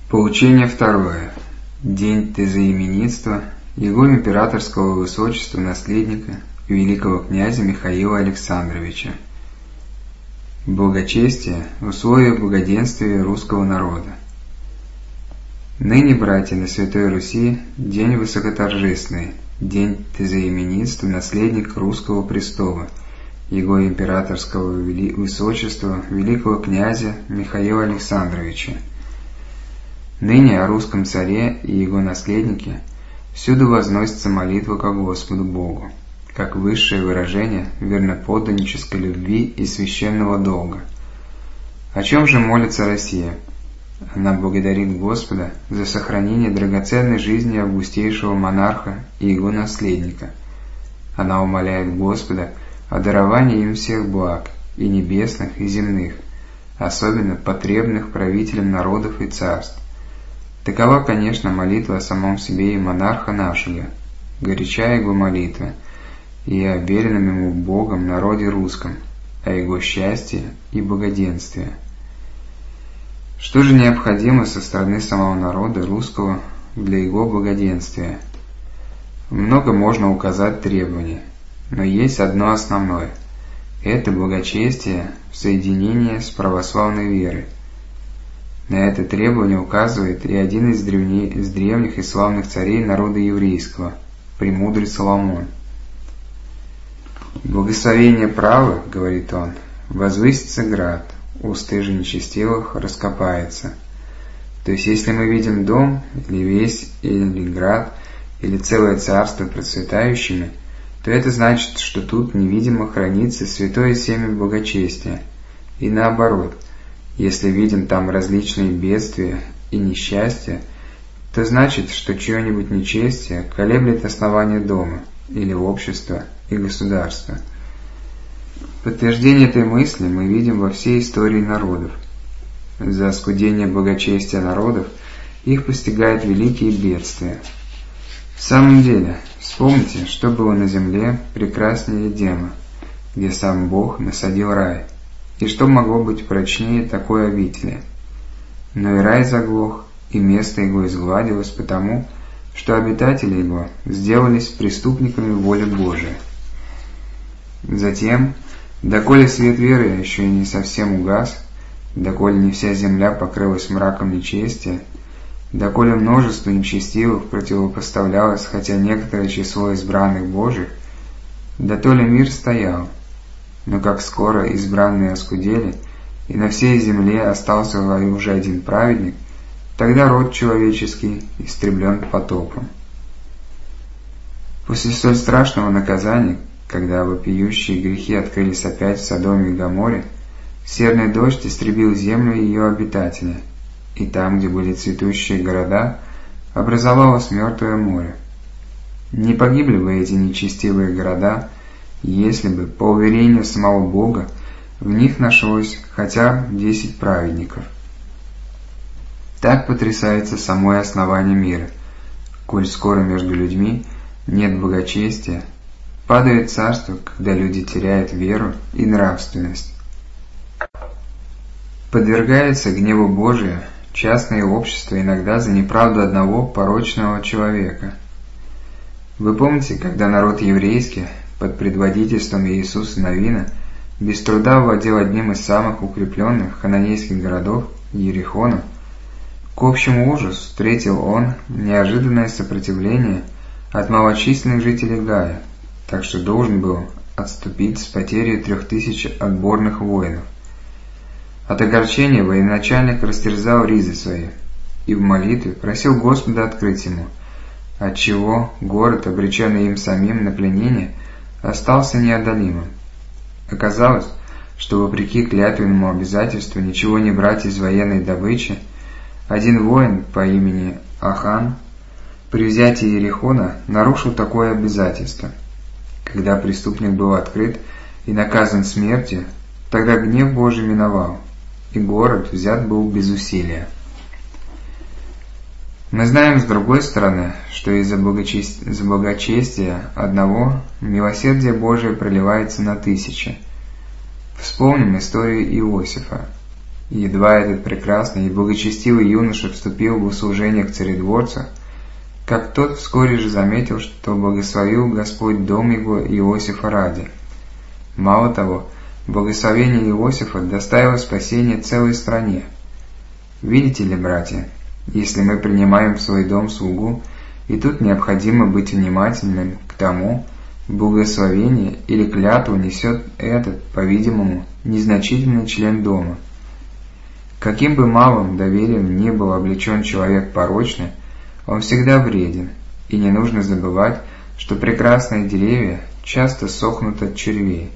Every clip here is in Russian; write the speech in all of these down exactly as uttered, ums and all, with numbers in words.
Поучение второе. День тезаименитства Его императорского высочества наследника великого князя Михаила Александровича. Благочестие – условие благоденствия русского народа. Ныне, братья, на Святой Руси день высокоторжественный, день тезаименитства наследника русского престола, Его императорского высочества великого князя Михаила Александровича. Ныне о русском царе и его наследнике всюду возносится молитва ко Господу Богу, как высшее выражение верноподданнической любви и священного долга. О чем же молится Россия? Она благодарит Господа за сохранение драгоценной жизни августейшего монарха и его наследника. Она умоляет Господа о даровании им всех благ, и небесных, и земных, особенно потребных правителям народов и царств. Такова, конечно, молитва о самом себе и монарха нашего, горяча его молитва, и о веренном ему Богом народе русском, о его счастье и благоденствии. Что же необходимо со стороны самого народа русского для его благоденствия? Много можно указать требований, но есть одно основное – это благочестие в соединении с православной верой. На это требование указывает и один из, древней, из древних и славных царей народа еврейского, премудрый Соломон. «Благословение права, — говорит он, — возвысится град, усты же нечестивых раскопается». То есть, если мы видим дом, или весь, или град, или целое царство процветающими, то это значит, что тут невидимо хранится святое семя благочестия. И наоборот, если видим там различные бедствия и несчастья, то значит, что чье-нибудь нечестие колеблет основание дома, или общества и государства. Подтверждение этой мысли мы видим во всей истории народов. За оскудение благочестия народов их постигают великие бедствия. В самом деле, вспомните, что было на земле прекраснее Эдема, где сам Бог насадил рай, и что могло быть прочнее такой обители. Но и рай заглох, и место его изгладилось потому, что обитатели его сделались преступниками воли Божией. Затем, доколе свет веры еще и не совсем угас, доколе не вся земля покрылась мраком нечестия, доколе множество нечестивых противопоставлялось, хотя некоторое число избранных Божьих, дотоле мир стоял. Но как скоро избранные оскудели, и на всей земле остался уже один праведник, тогда род человеческий истреблен потопом. После столь страшного наказания, когда вопиющие грехи открылись опять в Содоме и Гоморе, серный дождь истребил землю и ее обитателей, и там, где были цветущие города, образовалось мертвое море. Не погибли бы эти нечестивые города, если бы, по уверению самого Бога, в них нашлось хотя бы десять праведников. Так потрясается самое основание мира, коль скоро между людьми нет благочестия, падает царство, когда люди теряют веру и нравственность. Подвергается гневу Божию частное общество иногда за неправду одного порочного человека. Вы помните, когда народ еврейский под предводительством Иисуса Навина без труда владел одним из самых укрепленных хананейских городов, Иерихоном, к общему ужасу встретил он неожиданное сопротивление от малочисленных жителей Гая, так что должен был отступить с потерей трех тысяч отборных воинов. От огорчения военачальник растерзал ризы свои и в молитве просил Господа открыть ему, отчего город, обреченный им самим на пленение, остался неодолимым. Оказалось, что вопреки клятвенному обязательству ничего не брать из военной добычи, один воин по имени Ахан при взятии Иерихона нарушил такое обязательство. Когда преступник был открыт и наказан смертью, тогда гнев Божий миновал, и город взят был без усилия. Мы знаем, с другой стороны, что из-за благочестия, из-за благочестия одного милосердие Божие проливается на тысячи. Вспомним историю Иосифа. И едва этот прекрасный и благочестивый юноша вступил в служение к царедворцу, как тот вскоре же заметил, что благословил Господь дом его Иосифа ради. Мало того, благословение Иосифа доставило спасение целой стране. Видите ли, братья, если мы принимаем в свой дом слугу, и тут необходимо быть внимательным к тому, благословение или клятву несет этот, по-видимому, незначительный член дома. Каким бы малым доверием ни был облечен человек порочный, он всегда вреден, и не нужно забывать, что прекрасные деревья часто сохнут от червей.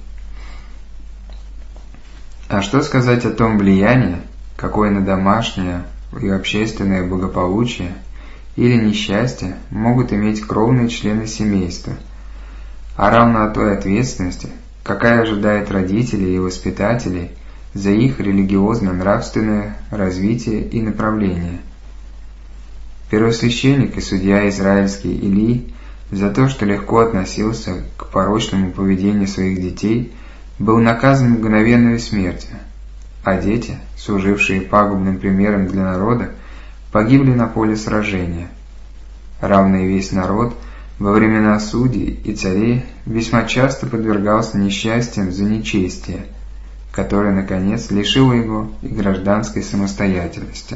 А что сказать о том влиянии, какое на домашнее и общественное благополучие или несчастье могут иметь кровные члены семейства, а равно о той ответственности, какая ожидает родителей и воспитателей за их религиозно-нравственное развитие и направление. Первосвященник и судья израильский Илий за то, что легко относился к порочному поведению своих детей, был наказан мгновенной смертью, а дети, служившие пагубным примером для народа, погибли на поле сражения. Равно и весь народ во времена судей и царей весьма часто подвергался несчастьям за нечестие, которое, наконец, лишило его и гражданской самостоятельности.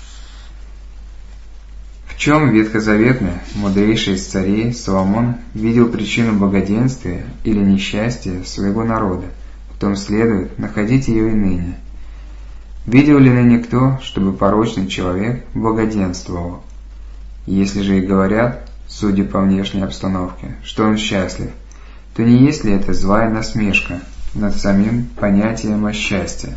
В чем ветхозаветный, мудрейший из царей Соломон видел причину благоденствия или несчастья своего народа, в том следует находить ее и ныне. Видел ли ныне кто, чтобы порочный человек благоденствовал? Если же и говорят, судя по внешней обстановке, что он счастлив, то не есть ли это злая насмешка над самим понятием о счастье?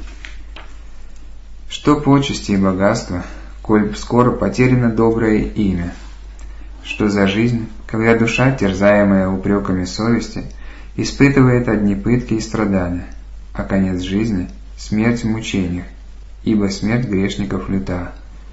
Что почести и богатство, коль скоро потеряно доброе имя? Что за жизнь, когда душа, терзаемая упреками совести, испытывает одни пытки и страдания, а конец жизни – смерть в мучениях, ибо смерть грешников люта?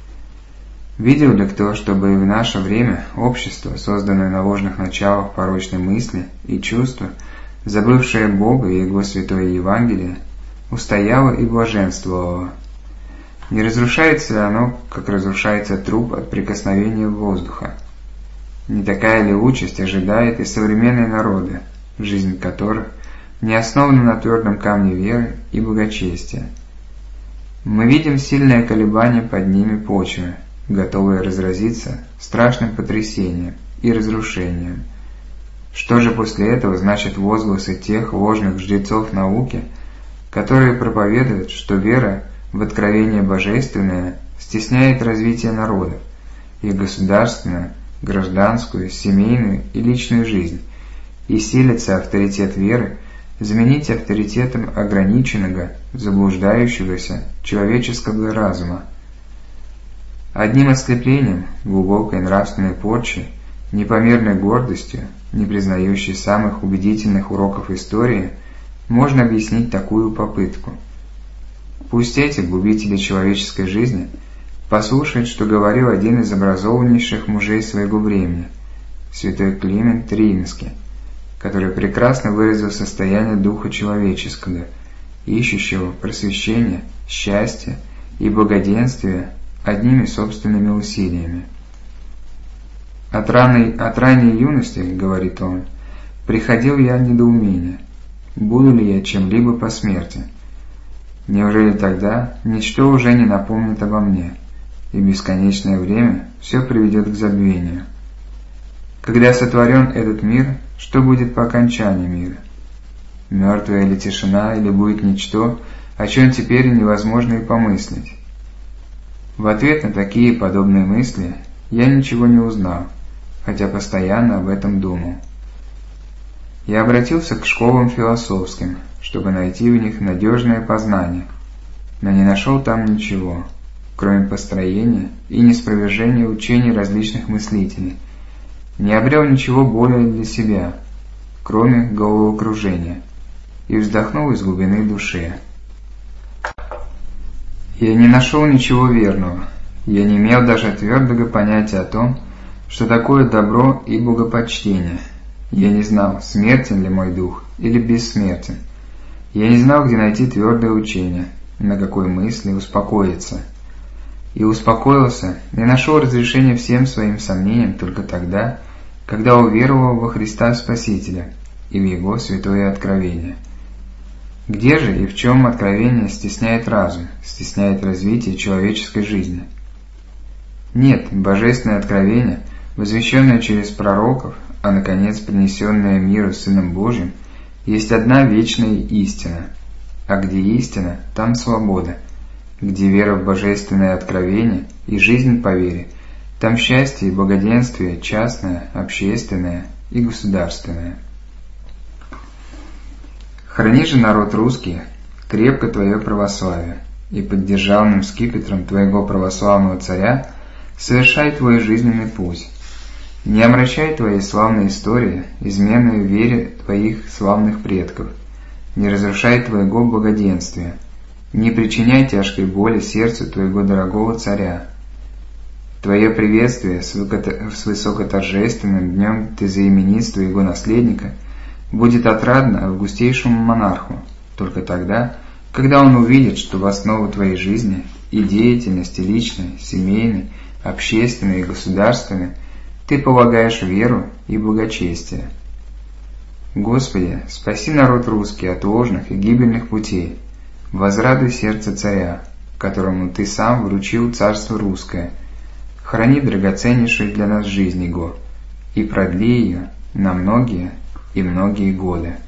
Видел ли кто, чтобы и в наше время общество, созданное на ложных началах порочной мысли и чувства, забывшее Бога и Его Святое Евангелие, устояло и блаженствовало? Не разрушается ли оно, как разрушается труп от прикосновения воздуха? Не такая ли участь ожидает и современные народы, жизнь которых не основана на твердом камне веры и благочестия? Мы видим сильное колебание под ними почвы, готовые разразиться страшным потрясением и разрушением. Что же после этого значит возгласы тех ложных жрецов науки, которые проповедуют, что вера в откровение божественное стесняет развитие народов, их государственную, гражданскую, семейную и личную жизнь, и силится авторитет веры заменить авторитетом ограниченного, заблуждающегося человеческого разума? Одним ослеплением, глубокой нравственной порчи, непомерной гордостью, не признающей самых убедительных уроков истории, можно объяснить такую попытку. Пусть эти губители человеческой жизни послушают, что говорил один из образованнейших мужей своего времени, святой Климент Римский, который прекрасно выразил состояние духа человеческого, ищущего просвещения, счастья и благоденствия одними собственными усилиями. От ранней, от ранней юности, говорит он, приходил я в недоумение, буду ли я чем-либо по смерти. Неужели тогда ничто уже не напомнит обо мне, и бесконечное время все приведет к забвению? Когда сотворен этот мир, что будет по окончании мира? Мертвая ли тишина, или будет ничто, о чем теперь невозможно и помыслить? В ответ на такие подобные мысли я ничего не узнал, хотя постоянно об этом думал. Я обратился к школам философским, чтобы найти в них надежное познание, но не нашел там ничего, кроме построения и неспровержения учений различных мыслителей, не обрел ничего более для себя, кроме головокружения, и вздохнул из глубины души. Я не нашел ничего верного, я не имел даже твердого понятия о том, что такое добро и богопочтение. Я не знал, смертен ли мой дух или бессмертен. Я не знал, где найти твердое учение, на какой мысли успокоиться. И успокоился, и нашел разрешение всем своим сомнениям только тогда, когда уверовал во Христа Спасителя и в Его святое откровение. Где же и в чем откровение стесняет разум, стесняет развитие человеческой жизни? Нет, божественное откровение, возвещенное через пророков, а наконец принесенное миру Сыном Божьим, есть одна вечная истина. А где истина, там свобода. Где вера в божественное откровение и жизнь по вере, там счастье и благоденствие частное, общественное и государственное. Храни же, народ русский, крепко твое православие, и под державным скипетром твоего православного царя совершай твой жизненный путь. Не омрачай твоей славной истории изменою вере твоих славных предков, не разрушай твоего благоденствия, не причиняй тяжкой боли сердцу твоего дорогого царя. Твое приветствие с высокоторжественным днем тезаименитства его наследника будет отрадно августейшему монарху только тогда, когда он увидит, что в основу твоей жизни и деятельности личной, семейной, общественной и государственной ты полагаешь веру и благочестие. Господи, спаси народ русский от ложных и гибельных путей, возрадуй сердце царя, которому ты сам вручил царство русское, храни драгоценнейшую для нас жизнь его и продли ее на многие и многие годы.